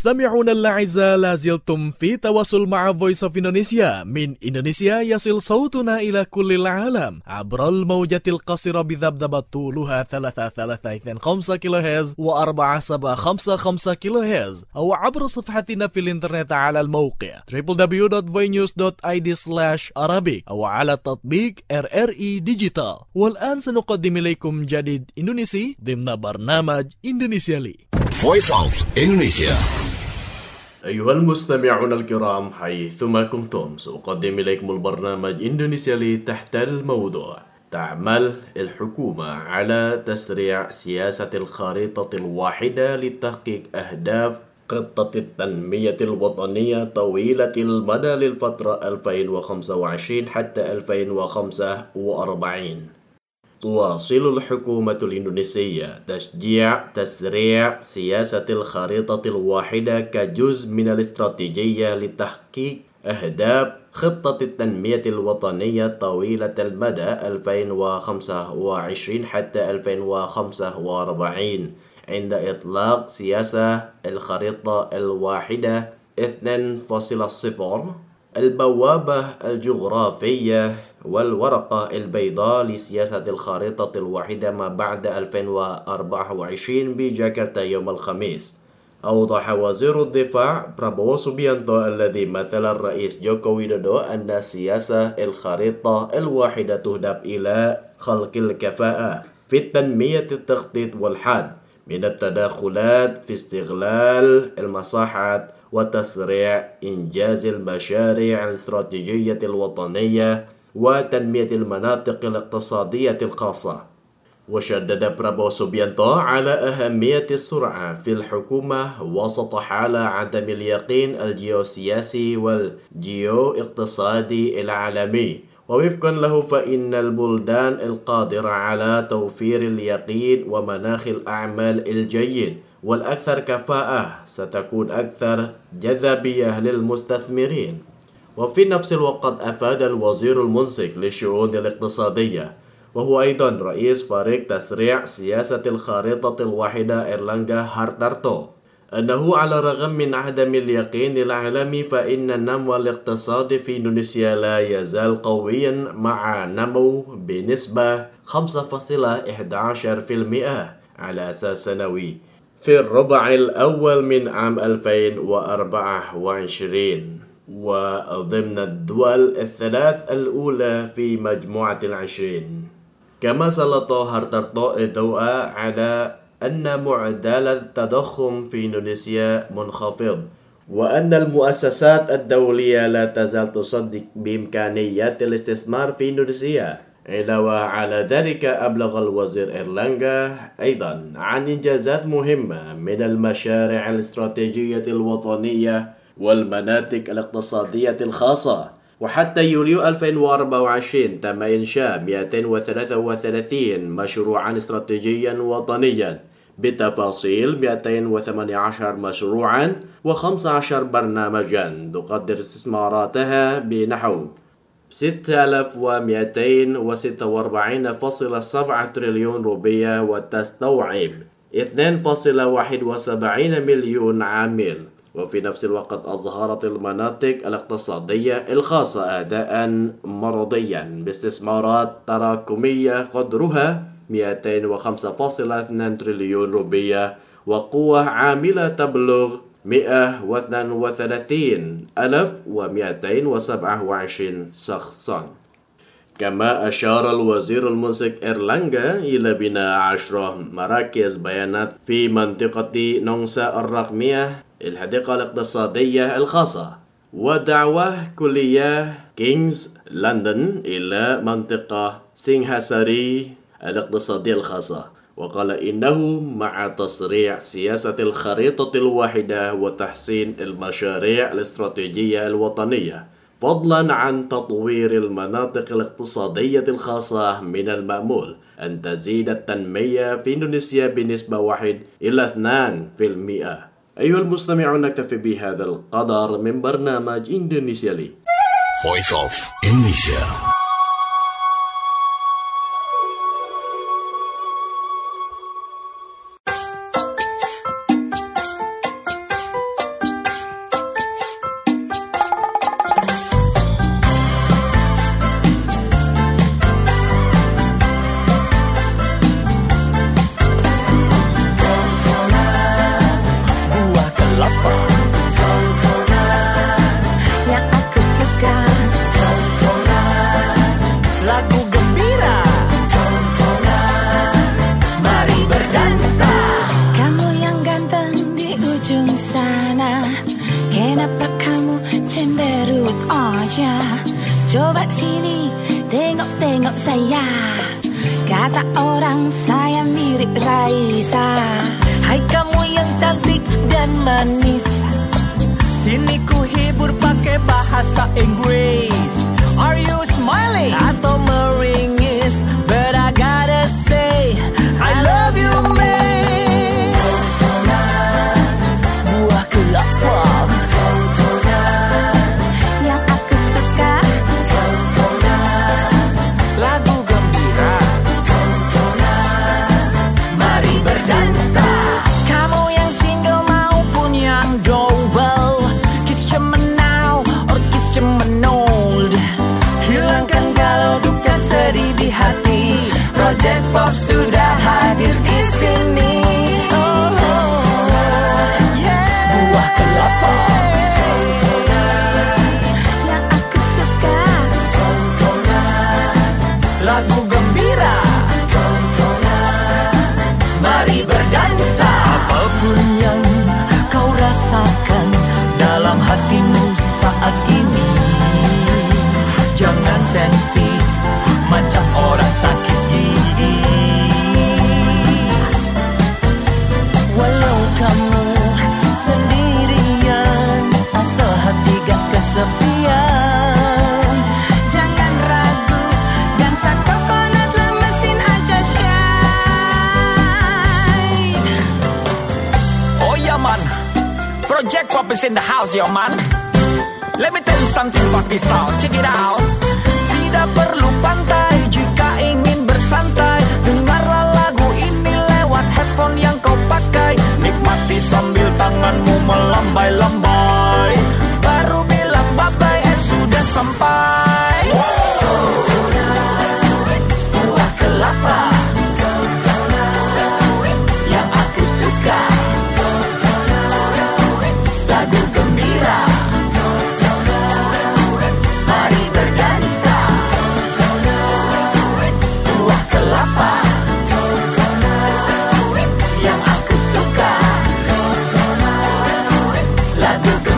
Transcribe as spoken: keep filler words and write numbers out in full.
مستمعون الأعزاء، لازلتم في تواصل مع Voice of Indonesia. من إندونيسيا يصل صوتنا إلى كل العالم عبر الموجة القصيرة بذبذبة طولها ثلاثة ثلاثة اثنين خمسة كيلو هرتز وأربعة سبعة خمسة خمسة كيلو هرتز، أو عبر صفحتنا في الإنترنت على الموقع دبليو دبليو دبليو دوت voinews دوت اي دي سلاش arabic أو على تطبيق إر إر إي ديجيتال. والآن سنقدم إليكم جديد إندونيسي ضمن برنامج إندونيسيا لي. Voice of Indonesia. أيها المستمعون الكرام حيثما كنتم، سأقدم إليكم البرنامج إندونيسيا لي تحت الموضوع: تعمل الحكومة على تسريع سياسة الخريطة الواحدة لتحقيق أهداف خطة التنمية الوطنية طويلة المدى للفترة ألفين وخمسة وعشرين حتى ألفين وخمسة وأربعين. تواصل الحكومة الإندونيسية تشجيع تسريع سياسة الخريطة الواحدة كجزء من الاستراتيجية لتحقيق أهداف خطة التنمية الوطنية طويلة المدى ألفين وخمسة وعشرين حتى ألفين وخمسة وأربعين، عند إطلاق سياسة الخريطة الواحدة اثنين فاصلة صفر، البوابة الجغرافية والورقة البيضاء لسياسة الخريطة الواحدة ما بعد ألفين وأربعة وعشرين بجاكرتا يوم الخميس. أوضح وزير الدفاع برابو سوبيانتو الذي مثل الرئيس جوكو ويدودو أن سياسة الخريطة الواحدة تهدف إلى خلق الكفاءة في التنمية، التخطيط والحد من التدخلات في استغلال المساحات وتسريع إنجاز المشاريع الاستراتيجية الوطنية وتنمية المناطق الاقتصادية الخاصة. وشدد برابو سوبيانتو على أهمية السرعة في الحكومة وسط حالة عدم اليقين الجيوسياسي والجيو اقتصادي العالمي، ووفقا له فإن البلدان القادرة على توفير اليقين ومناخ الأعمال الجيد والأكثر كفاءة ستكون أكثر جاذبية للمستثمرين. وفي نفس الوقت أفاد الوزير المنسق للشؤون الاقتصادية وهو أيضا رئيس فريق تسريع سياسة الخريطة الواحدة إيرلانغا هارتارتو أنه على الرغم من عدم اليقين العالمي فإن النمو الاقتصادي في إندونيسيا لا يزال قويا مع نمو بنسبة خمسة فاصلة أحد عشر بالمئة على أساس سنوي في الربع الأول من عام ألفين وأربعة وعشرين، وضمن الدول الثلاث الأولى في مجموعة العشرين. كما سلط هارتارتو الضوء على أن معدل التضخم في إندونيسيا منخفض، وأن المؤسسات الدولية لا تزال تصدق بإمكانيات الاستثمار في إندونيسيا. علاوة على ذلك، أبلغ الوزير إيرلانغا أيضا عن إنجازات مهمة من المشاريع الاستراتيجية الوطنية والمناطق الاقتصادية الخاصة. وحتى يوليو ألفين وأربعة وعشرين تم إنشاء مئتين وثلاثة وثلاثين مشروعا استراتيجيا وطنيا بتفاصيل مئتين وثمانية عشر مشروعا وخمسة عشر برنامجا تقدر استثماراتها بنحو ستة آلاف ومئتين وستة وأربعين فاصلة سبعة تريليون روبية وتستوعب اثنين فاصلة واحد وسبعين مليون عامل. وفي نفس الوقت أظهرت المناطق الاقتصادية الخاصة أداء مرضيا باستثمارات تراكمية قدرها مئتين وخمسة فاصلة اثنين تريليون روبية وقوة عاملة تبلغ مئة واثنين وثلاثين ألف ومئتين وسبعة وعشرين شخصا. كما أشار الوزير المنسق إيرلانغا إلى بناء عشرة مراكز بيانات في منطقة نونسا الرقمية الحديقة الاقتصادية الخاصة، ودعوة كلية كينغز لندن إلى منطقة سينغهاساري الاقتصادية الخاصة. وقال إنه مع تسريع سياسة الخريطة الواحدة وتحسين المشاريع الاستراتيجية الوطنية، فضلا عن تطوير المناطق الاقتصادية الخاصة، من المأمول أن تزيد التنمية في إندونيسيا بنسبة واحد إلى اثنان في المئة. أيها المستمعون، نكتفي بهذا القدر من برنامج إندونيسيا لي. Voice of Indonesia. kelapa. Yang aku suka Lagu gembira, mari berdansa. kamu yang ganteng di ujung sana. Kenapa kamu cemberut aja? Coba sini tengok-tengok saya. Kata orang saya mirip Raisa. Hai kamu yang cantik dan manis, sini ku hibur pakai bahasa Inggris. Are you smiling atau meringis? But I gotta say I love you, man. Buah kelapa, Yang aku suka lagu gembira, mari berdansa. Kamu yang single maupun yang double, kiss cemenau or kiss cemenol. Hilangkan galau duka sedih di hati. Project Pop sudah hadir di sini. Oh, yeah. Buah kelapa, yang aku suka. lagu gembira, mari berdansa. Apapun yang kau rasakan dalam hatimu saat ini, jangan sensi macam orang sakit gigi. Walau kamu sendirian, asal hati gak kesepian. Jangan ragu, dansa coconut lemesin aja shine. Oh yeah man, Project Pop is in the house yo man. Let me tell you something about this sound, check it out. Tidak perlu pantai jika ingin bersantai. Dengarlah lagu ini lewat headphone yang kau pakai. Nikmati sambil tanganmu melambai-lambai. Baru bilang bye-bye, eh sudah sampai. Buah kelapa, yang aku suka. Lagu gembira, mari berdansa. Buah kelapa, yang aku suka. Lagu gembira.